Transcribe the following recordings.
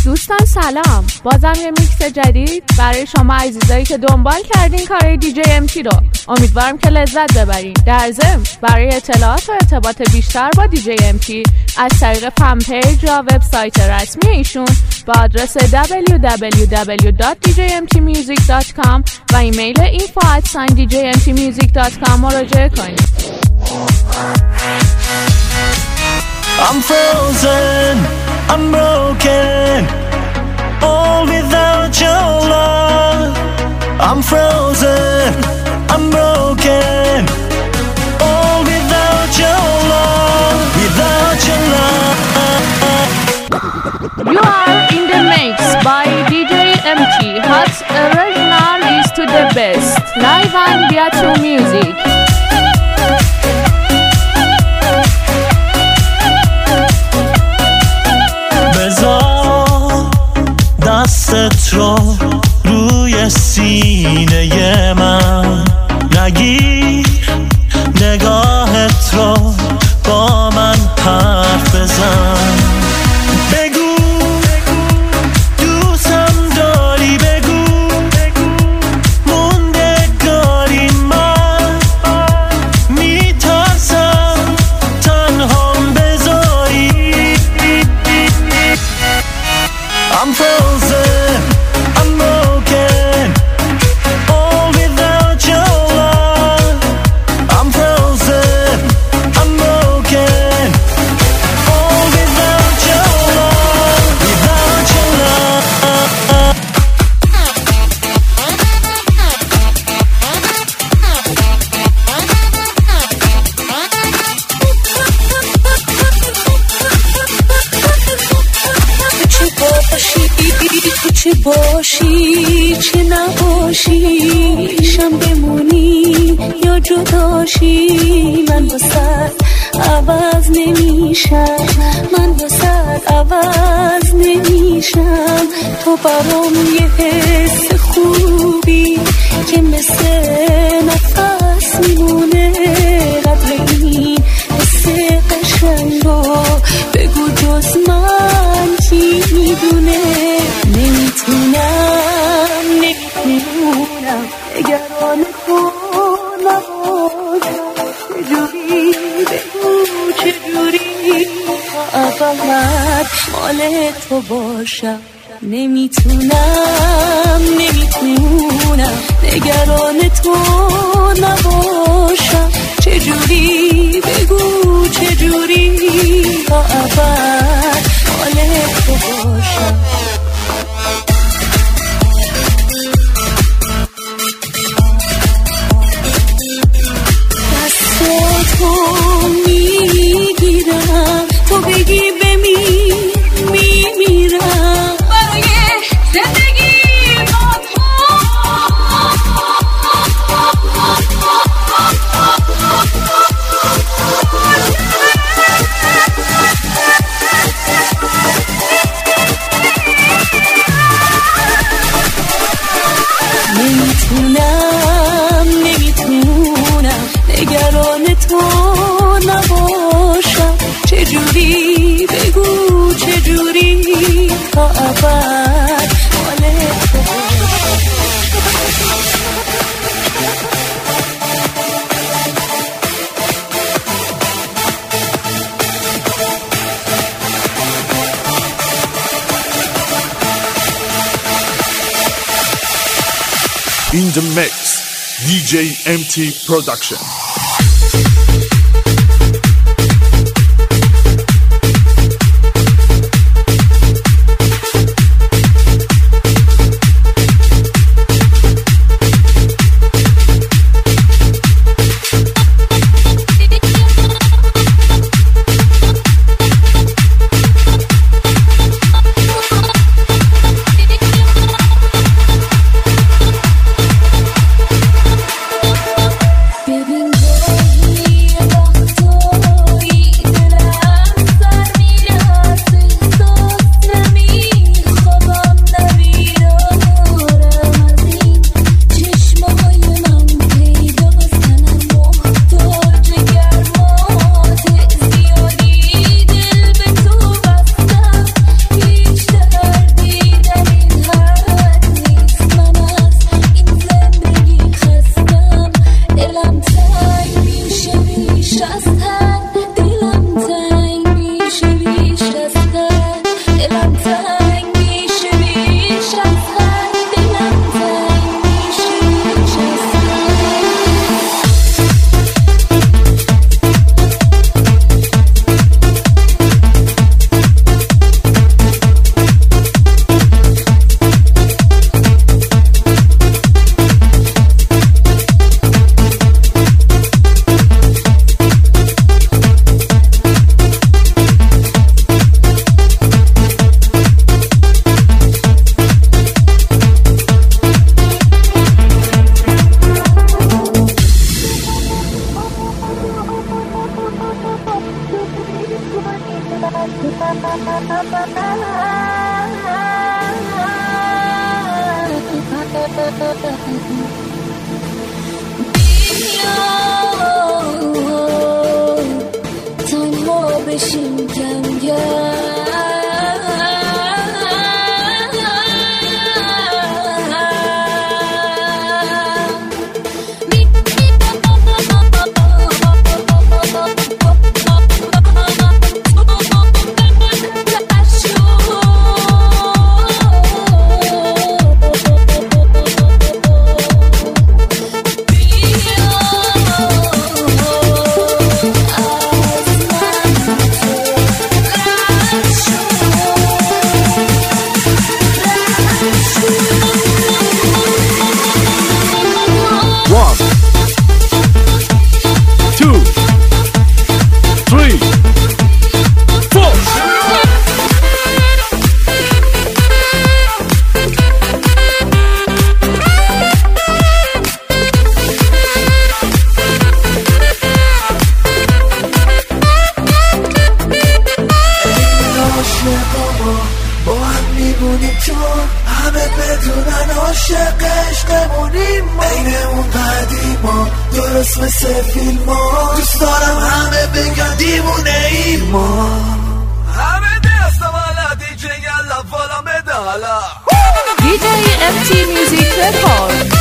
دوستان سلام، بازم یه میکس جدید برای شما عزیزایی که دنبال کردین کارهای دیجی امتی رو. امیدوارم که لذت ببرین. در ضمن برای اطلاعات و ارتباط بیشتر با دیجی امتی از طریق فن پیج یا وبسایت رسمی ایشون با آدرس www.djmtmusic.com و ایمیل info@djmtmusic.com مراجعه کنید. I'm frozen, I'm broken, all without your love. I'm frozen, I'm broken, all without your love, without your love. You are in the mix by DJ MT. Hot original is to the best. Live and Beato Music. دستت رو روی سینه من نگیر، نگاهت رو با من حرف بزن. بگو دوستم داری، بگو موندگاری من میترسم تنهام بذاری. I'm frozen, I'm broken, all without your love. I'm frozen, I'm broken, all without your love, without your love. چه باشی چه نباشی، شم بمونی یا جداشی، من واسه عوض نمیشم، من واسه عوض نمیشم. تو برام یه حس خوبی که مثل نفس میمونه، قدر این حس قشنگو بگو جز من کی میدونه. نمیتونم نگران تو نباشم، چجوری بگو چجوری تا ابد مال تو باشم. نمیتونم نگران تو نباشم، چجوری بگو چجوری تا ابد مال تو باشم. تو میگیرم، تو بگی میمیرم برای زندگی با تو. نمیتونم نگران تو نباشم، چجوری بگو چجوری تا ابد مال تو باشم. In the mix, DJ MT Production. ببین تنها بشیم کم کم مثل فیلم ها دوست دارم همه بگن دیوونه ای ما همه دست والا دیجی یلا والا مدالا DJ MT Music Record.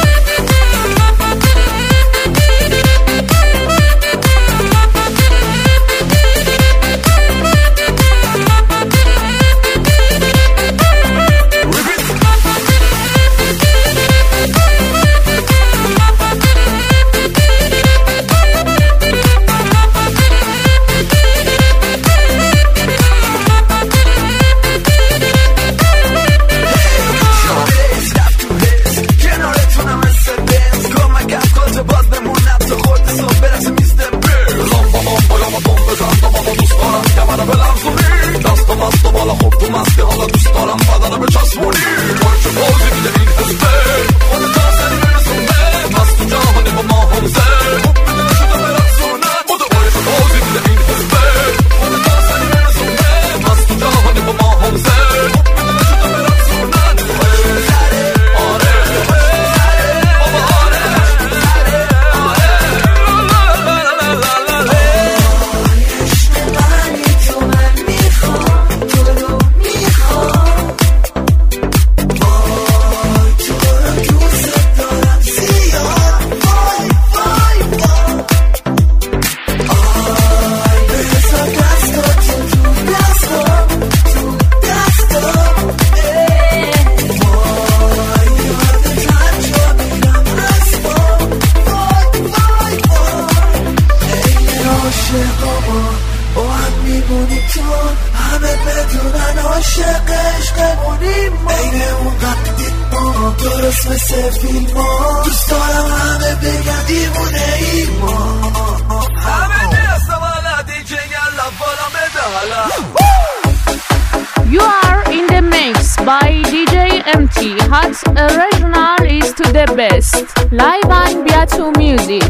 You are in the mix by DJ MT. Hot original is to the best. Live and Beatu music.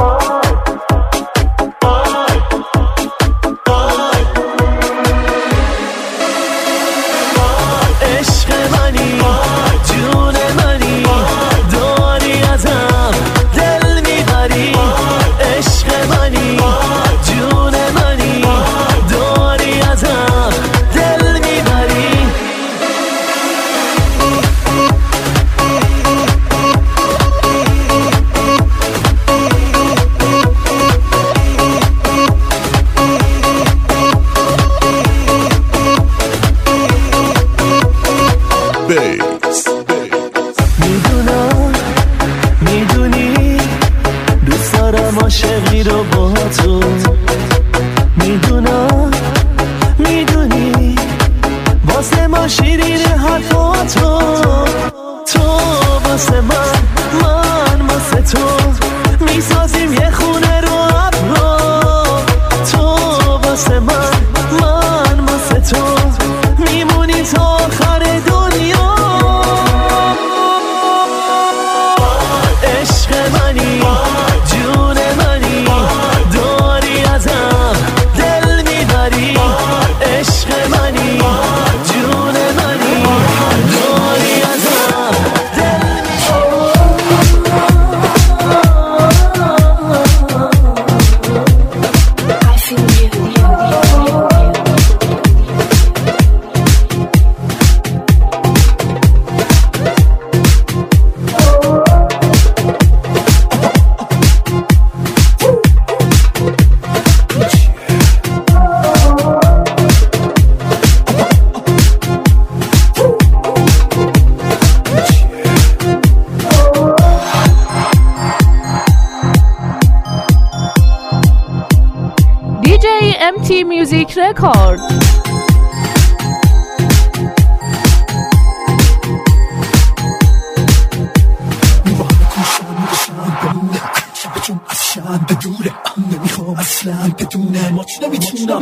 میدونی دوست دارم عاشقی رو با تو میدونی واسه ما شیرین حرفاتو تو واسه من واسه تو میسازیم یه خونه رو ابرو تو واسه من واسه تو میمونی تا آخر دنیا عشق منی جون منی داری ازم دل میبری MT میوزیک رکورد. چون از شن به دوره نمیخوام اصلا بدونه ماچ نمیتونم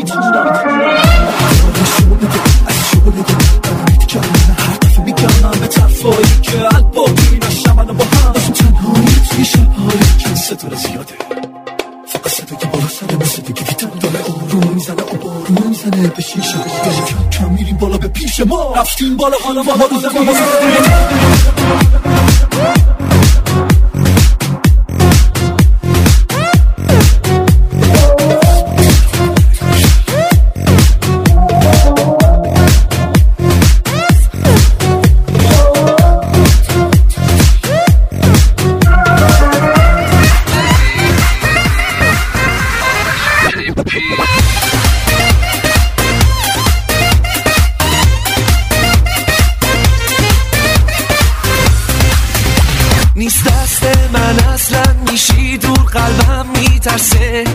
از شغل دارید که من هر دفعه میگم به طرفایی که الباقی نشم منو با هم داشتم تنهایی توی شبهایی که صدا زیاده فقط صدای بالا سره مثل دیگه گیتر داره آروم میزنه آروم میزنه به شیشه کم میریم بالا به پیش ما رفتیم بالا حالا ما رو زمین نیست دست من اصلا میشی دور قلبم میترسه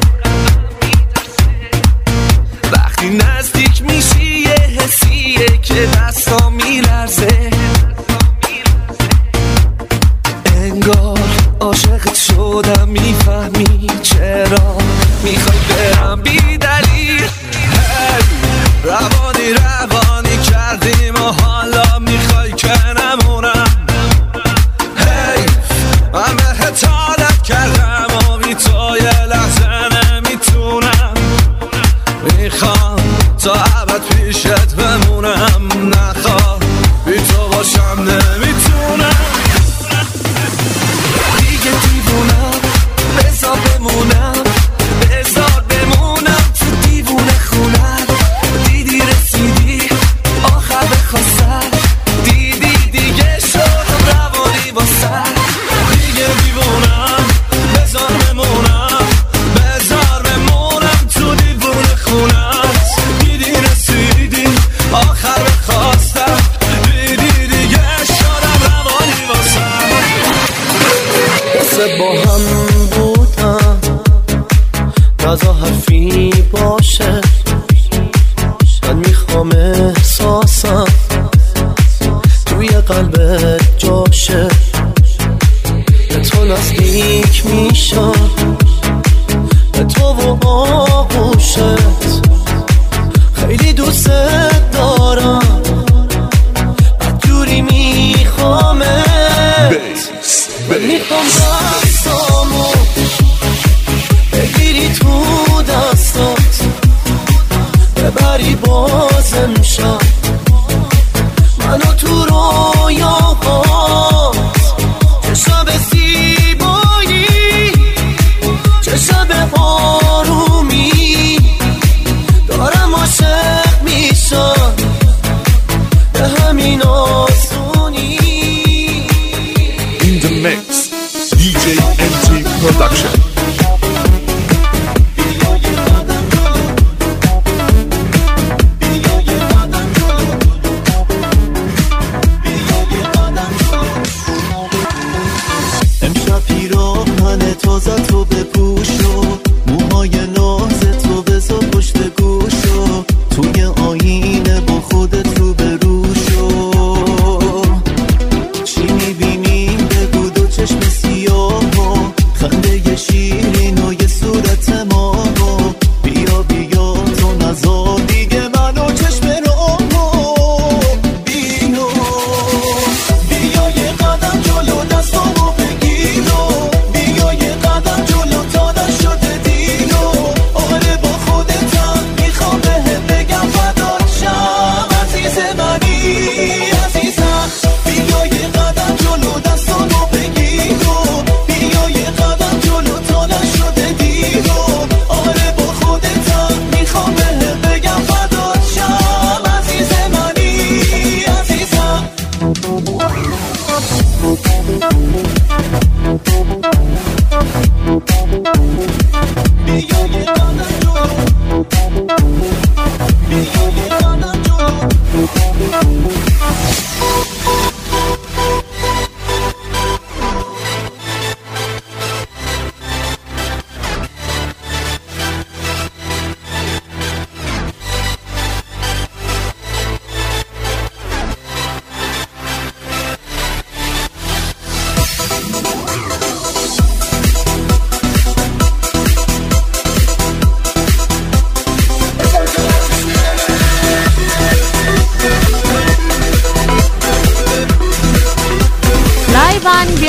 وقتی نزدیک میشی یه حسیه که دستا میلرزه انگار عاشقت شدم میفهمی چرا میخوای برم بی دلیل روانی کردیم و حالا میخوای که نمونم من بهت عادت کردم و بی تو یه لحظه نمیتونم میخوام تا ابد پیشت بمونم نخواه بی تو باشم نمیتونم دیگه دیوونم بذار بمونم بذار بمونم تو دیوونه خونم دیدی رسیدی آخر بخواستم دیدی دیگه شدم روانی واسه دیوونم بذار بمونم تو دیوونه خونت دیدی رسیدی آخر بخواستم دیدی دیگه شدم روانی واسم با هم بودم نزا حرفی باشه من میخوام احساسم توی قلبت جاشه تو نزدیک میشم به تو و آغوشت خیلی دوست دارم بدجوری میخوامت میخوام دستامو بگیری تو دستات ببری بازم شم منو تو رویاهات چه شب زیبایی چه شب آرومی دارم عاشق میشم به همین آسونی. In the mix, DJ MT Production.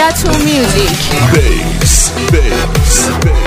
Tattoo Music. Bass, bass, bass.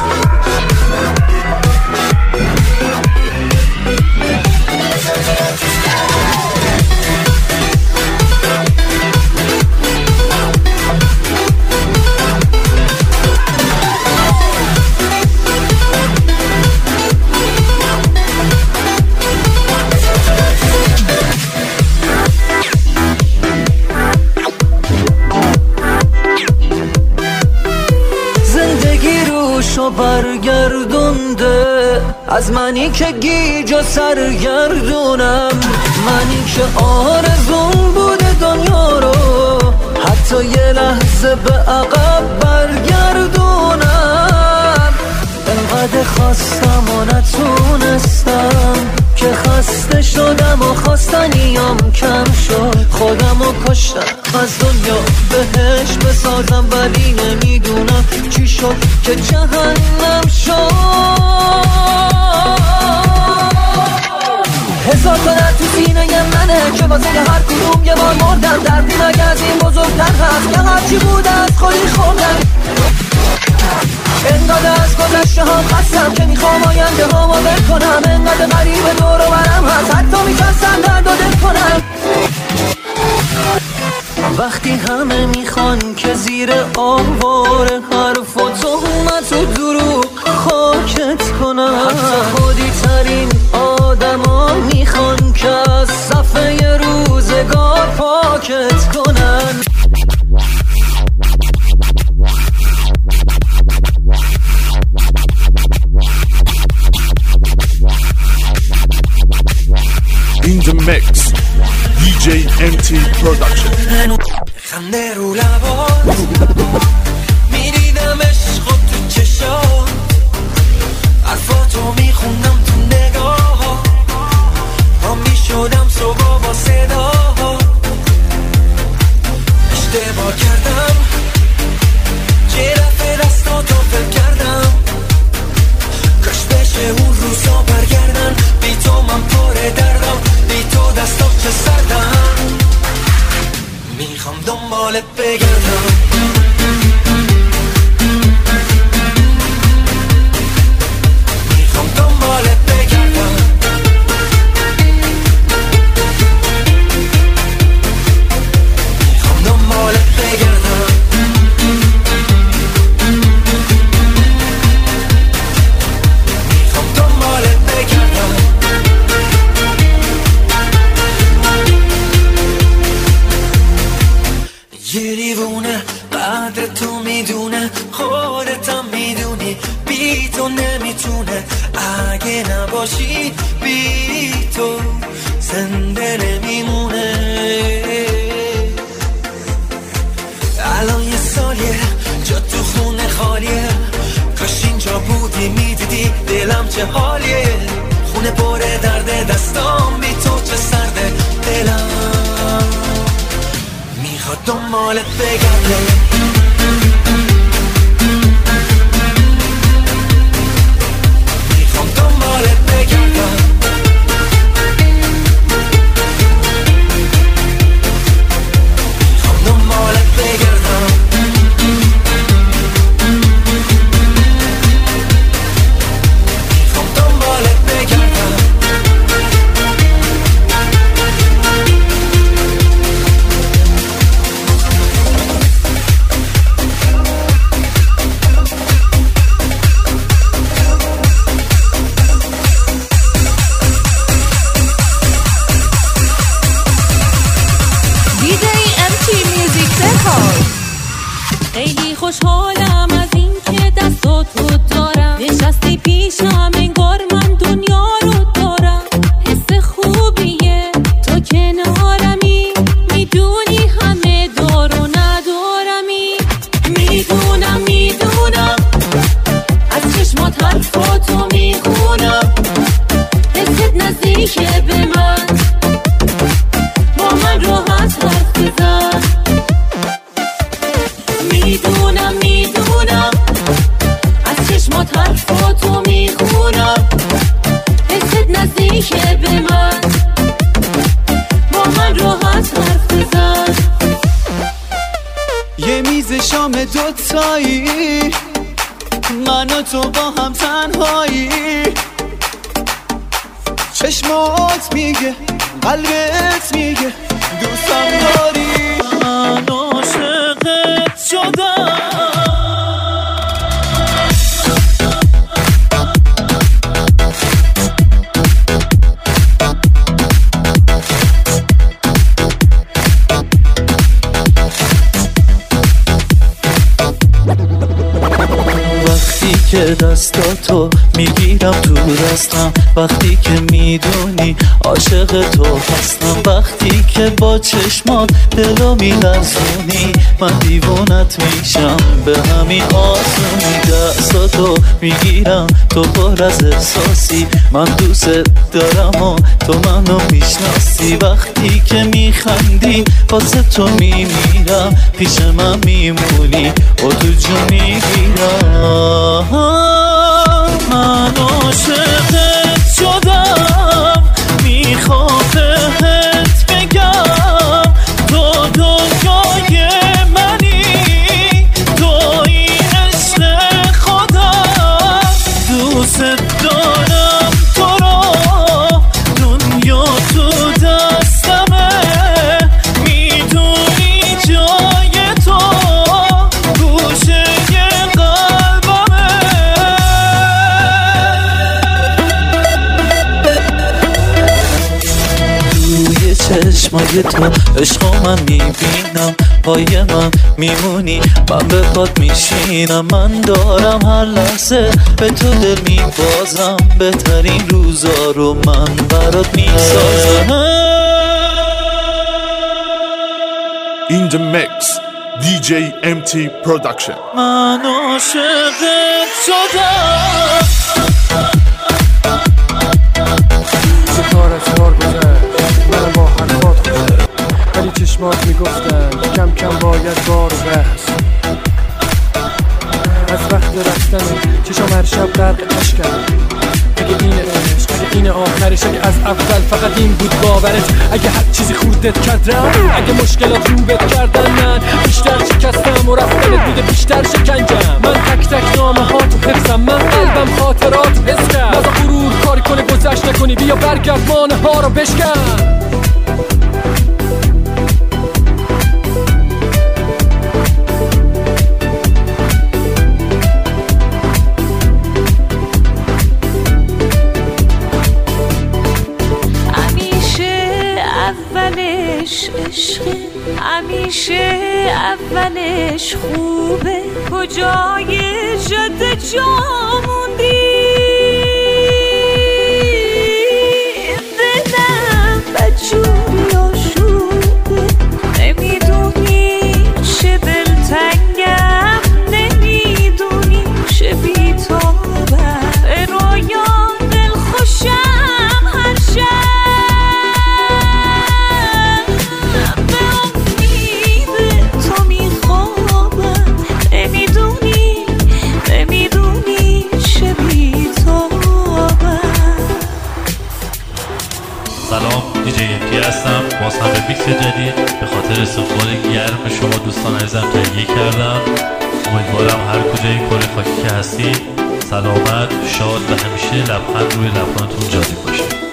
برگردونده از منی که گیج و سرگردونم، منی که آرزون بوده دنیا رو حتی یه لحظه به عقب برگردونم. انقدر خواستم و نتونستم که خسته شدم و خواستنیام کم شد، خودم رو کشتم از دنیا بهش بسازم، ولی نمیدونم چی شد که جهنم شد. هزار تا در تو سینه منه که واسه هر کدوم یه بار مردم، دردی مگه از این بزرگتر هست که هرچی بوده از خودی خوردم. انقدر از گذشته هم خستم که میخوام آینده ها ما بکنم، انقدر غریبه دور و برم هست حتی میترسم درد و دل کنم. وقتی همه میخوان که زیر آوار حرف و تهمت و دروغ خاکت کنم، حتی خودی ترین آدم ها میخوان که از صفحه روزگار پاکت کنن. In the mix, DJ MT Production. خنده رو لبات میدیدم عشق تو چشات، حرفاتو میخوندم تو نگاه ها، میشدم صبح با صدا اشتباه کردم، چه رفت دستاتو فکر کردم، کاش بشه اون روزا برگردن، بی تو من پر دردم، بی تو دستا چه سردم، میخوام دنبالت بگردم. میخوام دنبالت بگردم. میخوام دنبالت بگردم. میخوام دنبالت بگردم. یه دیوونه قدر تو میدونه، خودتم میدونی بی تو نمیتونه، اگه نباشی بی تو زنده نمیمونه. الان یه سالیه جا تو خونه خالیه، کاش اینجا بودی میدیدی دلم چه حالیه، خونه پر درد دستام بی تو چه سرده دلم، میخواد دنبالت بگرده. میخوام دنبالت بگردم. میخوام دنبالت بگردم. میخوام دنبالت بگردم. خیلی خوشحالم از این که دستاتو دارم، نشستی پیشم انگار من دنیا رو دارم، حس خوبیه تو کنارمی، میدونی همه دار و ندارمی، میدونم از چشمات حرفاتو میخونم، حست نزدیکه به من، با من راحت حرف بزن. میدونم از چشمات حرفاتو میخونم، حست نزدیکه به من، با من راحت حرف بزن. یه میز میز شام دوتایی، من و تو با هم تنهایی. چشمات میگه قلبت میگه دوستم داری. من عاشقت شدم. که دستاتو میگیرم تو دستم، وقتی که میدونی عاشق تو هستم، وقتی که با چشمات دلو میلرزونی من دیوونت میشم به همین آسونی. دستاتو میگیرم تو پر از احساسی، من دوست دارم و تو منو میشناسی. وقتی که میخندی واسه تو میمیرم، پیش من میمونی و تو جون میگیرم. من عاشقت شدم، میخوام بهت بگم تو دنیای منی، توی عشق خودم. دوست دارم تو رو، دنیا تو دستمه، میدونی جای تو گوشه چشمای تو عشقا من میبینم، پای من میمونی من به پات میشینم. من دارم هر لحظه به تو دل میبازم، بهترین روزا رو من برات میسازم. In the mix, DJ MT Production. من عاشقت شدم. ستاره گذشت من با حرفات خوشم، ولی چشمات میگفتن کم کم باید بار بحث. از وقت رفتن چشم هر شب غرق اشکم. اگه این عشق، اگه این آخرش، اگه از اول فقط این بود باورت، اگه هر چیزی خوردت کردم، اگه مشکلات روبت کردن، من بیشتر شکستم و رفتنت بوده بیشتر شکنجم. من تک تک نامه ها تو حفظم، من قلبم خاطرات حس کرد. نازا غرور کاری کنه گذشت نکنی، بیا برگرد مانه ها رو بشکن. همیشه اولش خوبه، کجای جاده جا موندی. دلم بدجوری آشوبه، نمیدونی چه دلتنگم، نمیدونی چه بی‌تابم، به رویان دلخوشم هر شب. سلام، دیجی امتی هستم. باز هم به بیکس جدید به خاطر استقبال گرم شما دوستان عزیزم تهیه کردم. امیدوارم هر کجای کره خاکی که هستی سلامت، شاد و همیشه لبخند روی لبخندتون جاری باشه.